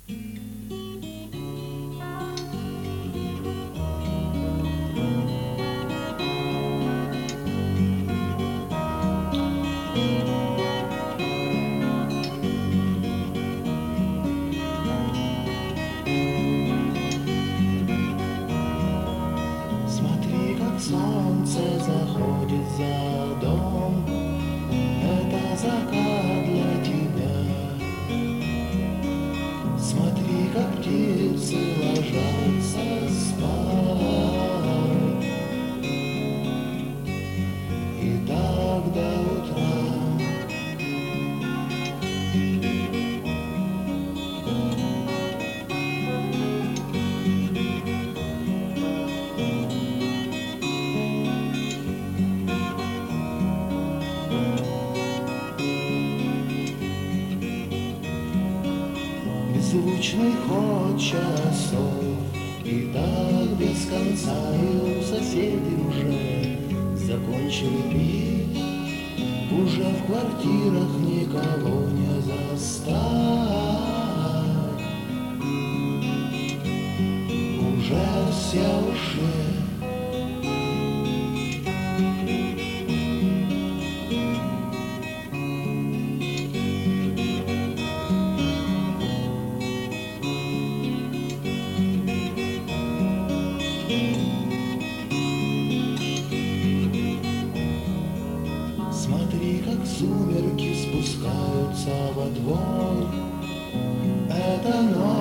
Смотри, как солнце заходит за дом, это закат для тебя. Смотри, как птицы ложатся спать, и так до утра. Беззвучный ход часов, и так без конца, и у соседей уже закончили пить. Уже в квартирах никого не застать, уже все ушли. Смотри, как сумерки спускаются во двор, это ночь.